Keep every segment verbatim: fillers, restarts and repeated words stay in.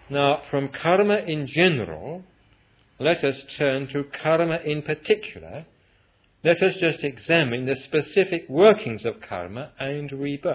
Now, from karma in general, let us turn to karma in particular. Let us just examine the specific workings of karma and rebirth.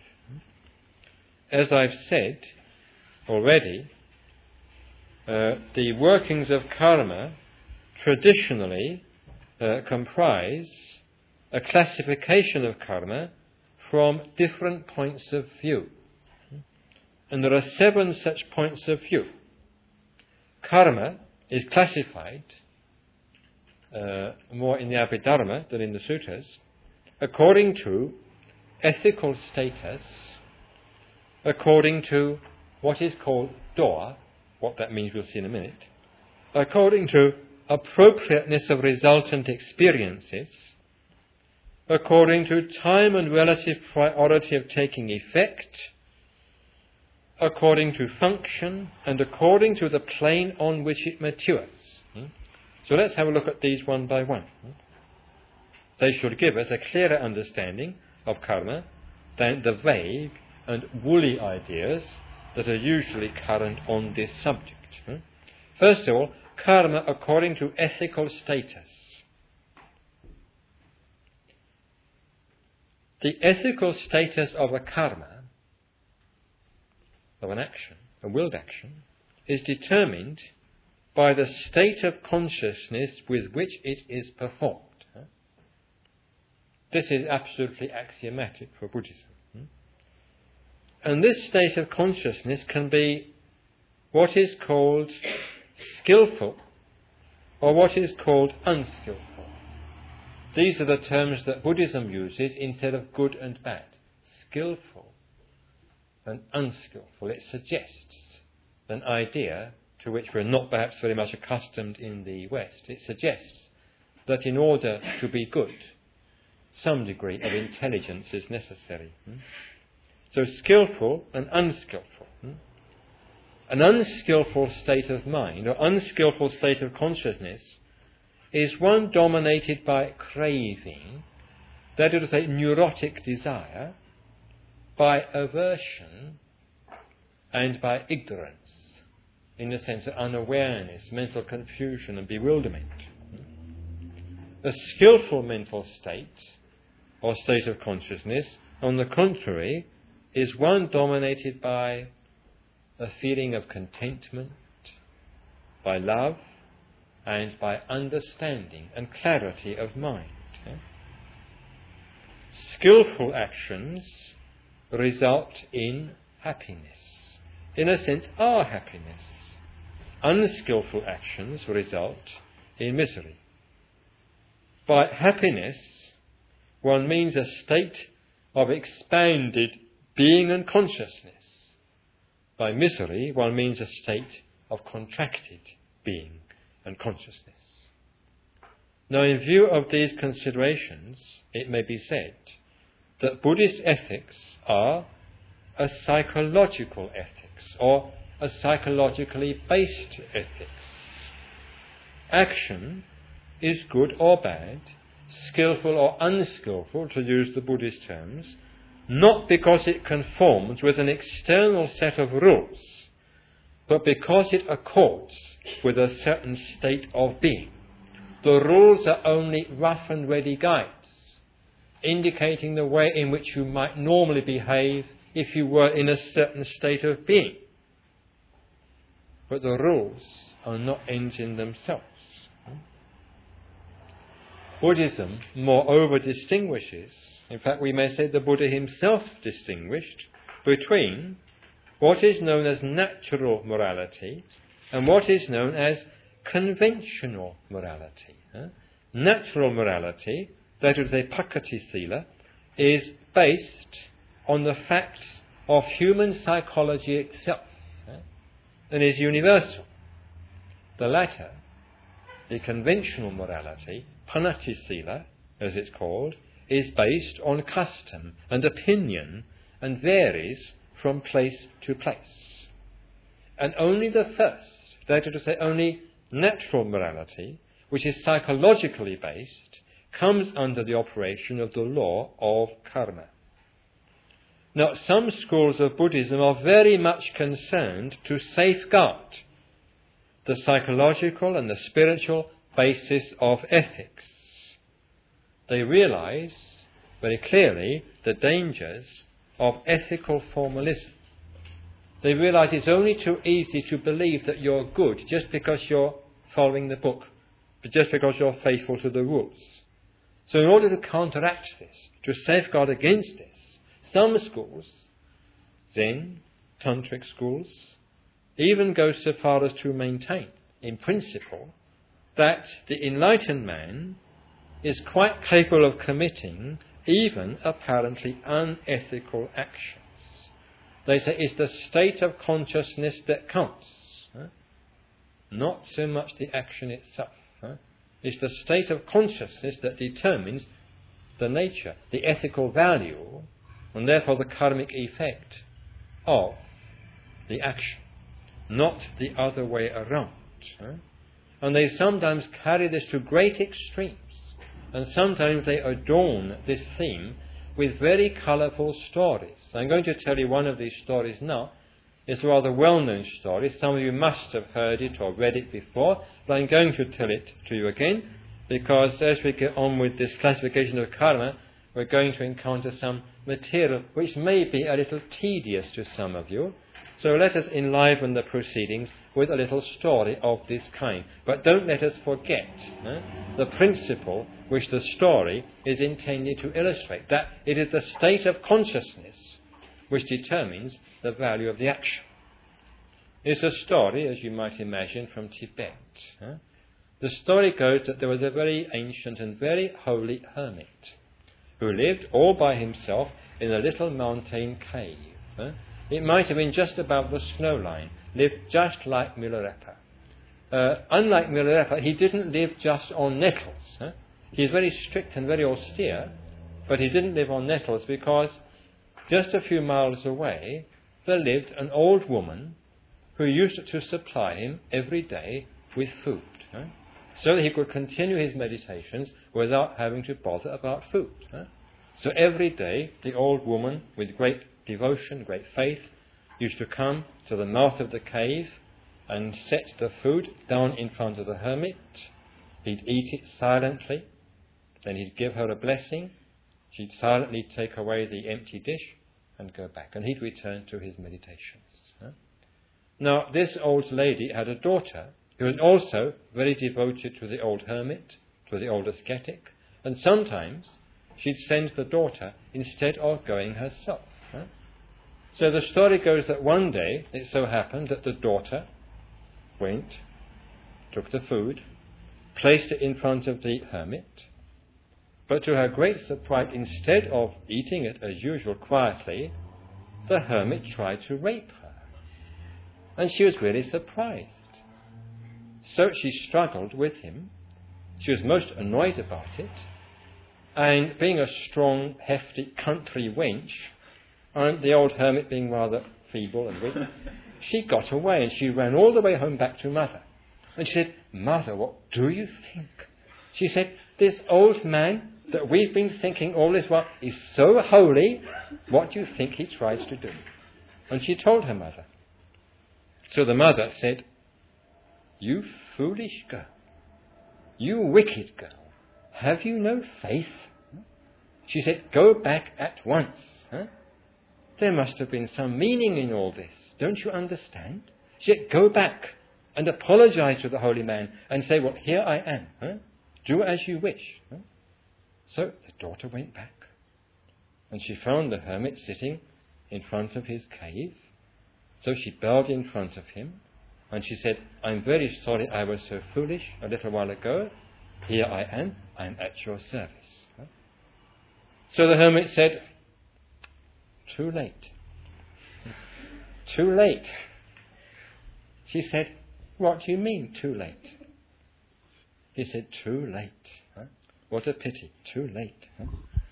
As I've said already, uh, the workings of karma traditionally uh, comprise a classification of karma from different points of view. And there are seven such points of view. Karma is classified uh, more in the Abhidharma than in the sutras according to ethical status, according to what is called doa, what that means we'll see in a minute, according to appropriateness of resultant experiences, according to time and relative priority of taking effect, according to function, and according to the plane on which it matures. So let's have a look at these one by one. They should give us a clearer understanding of karma than the vague and woolly ideas that are usually current on this subject. First of all, karma according to ethical status. The ethical status of a karma, of an action, a willed action, is determined by the state of consciousness with which it is performed. This is absolutely axiomatic for Buddhism. And this state of consciousness can be what is called skillful or what is called unskillful. These are the terms that Buddhism uses instead of good and bad. Skillful and unskillful. It suggests an idea to which we're not perhaps very much accustomed in the West. It suggests that in order to be good, some degree of intelligence is necessary. So skillful and unskillful. An unskillful state of mind or unskillful state of consciousness is one dominated by craving, that is to say, neurotic desire, by aversion and by ignorance, in the sense of unawareness, mental confusion and bewilderment. A skillful mental state or state of consciousness, on the contrary, is one dominated by a feeling of contentment, by love, and by understanding and clarity of mind. Skillful actions result in happiness. In a sense, are happiness. Unskillful actions result in misery. By happiness, one means a state of expanded being and consciousness. By misery, one means a state of contracted being and consciousness. Now, in view of these considerations, it may be said that Buddhist ethics are a psychological ethics, or a psychologically based ethics. Action is good or bad, skillful or unskillful, to use the Buddhist terms, not because it conforms with an external set of rules, but because it accords with a certain state of being. The rules are only rough and ready guides, indicating the way in which you might normally behave if you were in a certain state of being. But the rules are not ends in themselves. Buddhism, moreover, distinguishes, in fact we may say the Buddha himself distinguished, between what is known as natural morality and what is known as conventional morality. Natural morality, that is a pakati sila, is based on the facts of human psychology itself and is universal. The latter, the conventional morality, panati sila, as it's called, is based on custom and opinion and varies from place to place. And only the first, that is to say, only natural morality, which is psychologically based, comes under the operation of the law of karma. Now, some schools of Buddhism are very much concerned to safeguard the psychological and the spiritual basis of ethics. They realize very clearly the dangers of ethical formalism. They realize it's only too easy to believe that you're good just because you're following the book, but just because you're faithful to the rules. So in order to counteract this, to safeguard against this, some schools, Zen, Tantric schools, even go so far as to maintain, in principle, that the enlightened man is quite capable of committing even apparently unethical actions. They say it's the state of consciousness that counts, huh? Not so much the action itself. Huh? It's the state of consciousness that determines the nature, the ethical value, and therefore the karmic effect of the action, not the other way around. Huh? And they sometimes carry this to great extremes, and sometimes they adorn this theme with very colourful stories. I'm going to tell you one of these stories now. It's a rather well-known story. Some of you must have heard it or read it before, but I'm going to tell it to you again, because as we get on with this classification of karma, we're going to encounter some material which may be a little tedious to some of you. So let us enliven the proceedings with a little story of this kind. But don't let us forget eh, the principle which the story is intended to illustrate, that it is the state of consciousness which determines the value of the action. It's a story, as you might imagine, from Tibet. Eh? The story goes that there was a very ancient and very holy hermit who lived all by himself in a little mountain cave. Eh? It might have been just above the snow line, lived just like Milarepa. Uh, unlike Milarepa, he didn't live just on nettles. Huh? He's very strict and very austere, but he didn't live on nettles because just a few miles away there lived an old woman who used to supply him every day with food, huh? so that he could continue his meditations without having to bother about food. Huh? So every day the old woman, with great devotion, great faith, used to come to the mouth of the cave and set the food down in front of the hermit. He'd eat it silently, then he'd give her a blessing. She'd silently take away the empty dish and go back, and he'd return to his meditations. Huh? Now, this old lady had a daughter who was also very devoted to the old hermit, to the old ascetic, and sometimes she'd send the daughter instead of going herself. Huh? So the story goes that one day it so happened that the daughter went, took the food, placed it in front of the hermit, but to her great surprise, instead of eating it as usual quietly, the hermit tried to rape her. And she was really surprised. So she struggled with him. She was most annoyed about it. And being a strong, hefty country wench, and the old hermit being rather feeble and weak, she got away and she ran all the way home back to Mother. And she said, "Mother, what do you think?" She said, "This old man that we've been thinking all this while is so holy, what do you think he tries to do?" And she told her mother. So the mother said, "You foolish girl, you wicked girl, have you no faith?" She said, "Go back at once. Huh? There must have been some meaning in all this. Don't you understand?" She said, "Go back and apologize to the holy man and say, well, here I am. Huh? Do as you wish." Huh? So the daughter went back and she found the hermit sitting in front of his cave. So she bowed in front of him and she said, "I'm very sorry I was so foolish a little while ago. Here I am. I'm at your service." Huh? So the hermit said, "Too late. Too late." She said, "What do you mean, too late?" He said, "Too late. Huh? What a pity. Too late." Huh?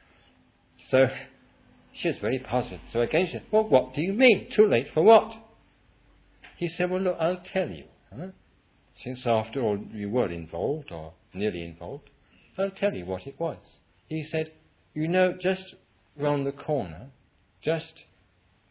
So she was very puzzled. So again she said, "Well, what do you mean? Too late for what?" He said, "Well, look, I'll tell you. Huh? Since after all you were involved, or nearly involved, I'll tell you what it was." He said, "You know, just round the corner, just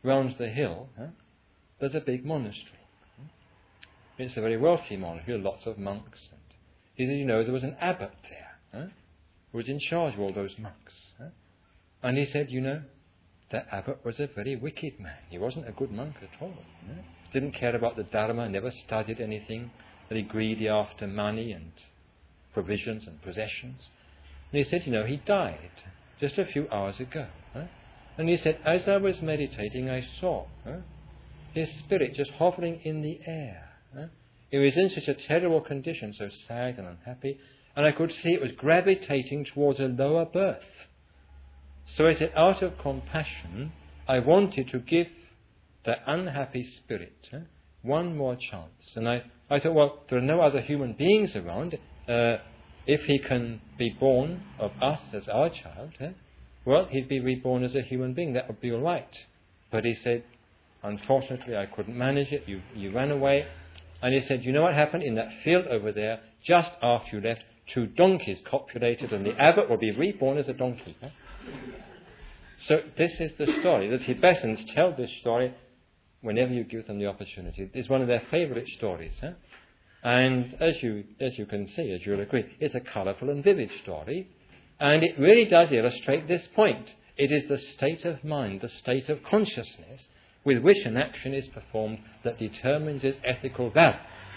round the hill, huh, there's a big monastery. It's a very wealthy monastery, lots of monks. And he said, you know, there was an abbot there, huh, who was in charge of all those monks. Huh? And he said, you know, that abbot was a very wicked man. He wasn't a good monk at all. Huh? Didn't care about the Dharma, never studied anything, very greedy after money and provisions and possessions. And he said, you know, he died just a few hours ago. Huh? And he said, as I was meditating, I saw huh, his spirit just hovering in the air. Huh? He was in such a terrible condition, so sad and unhappy, and I could see it was gravitating towards a lower birth. So I said, out of compassion, I wanted to give that unhappy spirit huh, one more chance. And I, I thought, well, there are no other human beings around. Uh, if he can be born of us as our child, huh, well, he'd be reborn as a human being. That would be all right. But he said, unfortunately, I couldn't manage it. You, you ran away. And he said, you know what happened in that field over there, just after you left, two donkeys copulated, and the abbot will be reborn as a donkey. Huh? So this is the story. The Tibetans tell this story whenever you give them the opportunity. It's one of their favourite stories. Huh? And as you, as you can see, as you'll agree, it's a colourful and vivid story. And it really does illustrate this point. It is the state of mind, the state of consciousness, with which an action is performed that determines its ethical value.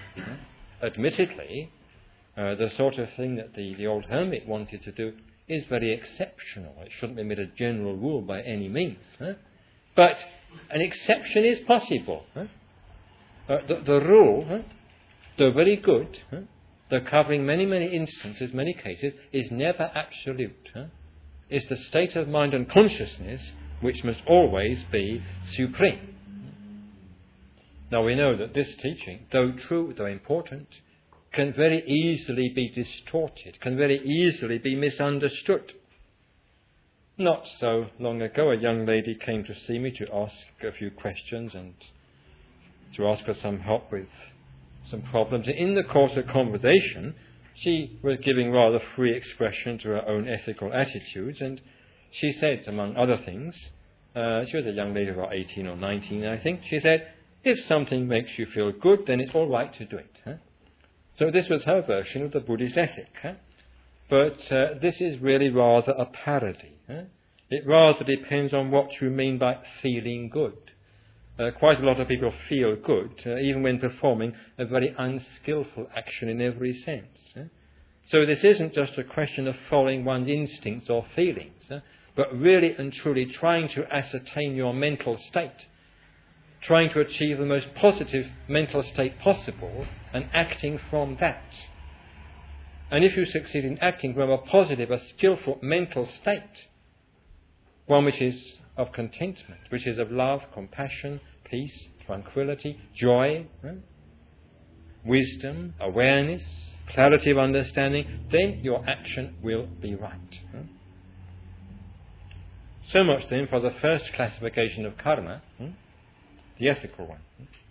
Admittedly, uh, the sort of thing that the, the old hermit wanted to do is very exceptional. It shouldn't be made a general rule by any means. Huh? But an exception is possible. Huh? Uh, the, the rule, huh, though very good, huh, though covering many, many instances, many cases, is never absolute. Huh? It's the state of mind and consciousness which must always be supreme. Now we know that this teaching, though true, though important, can very easily be distorted, can very easily be misunderstood. Not so long ago, a young lady came to see me to ask a few questions and to ask for some help with some problems. In the course of conversation, she was giving rather free expression to her own ethical attitudes, and she said, among other things, uh, she was a young lady about eighteen or nineteen, I think, she said, if something makes you feel good, then it's all right to do it. Huh? So this was her version of the Buddhist ethic. Huh? But uh, this is really rather a parody. Huh? It rather depends on what you mean by feeling good. Uh, quite a lot of people feel good, uh, even when performing a very unskillful action in every sense. Huh? So this isn't just a question of following one's instincts or feelings, huh? but really and truly trying to ascertain your mental state, trying to achieve the most positive mental state possible and acting from that. And if you succeed in acting from a positive, a skillful mental state, one which is of contentment, which is of love, compassion, peace, tranquility, joy, huh? wisdom, awareness, clarity of understanding, then your action will be right. Huh? So much then for the first classification of karma, huh? the ethical one.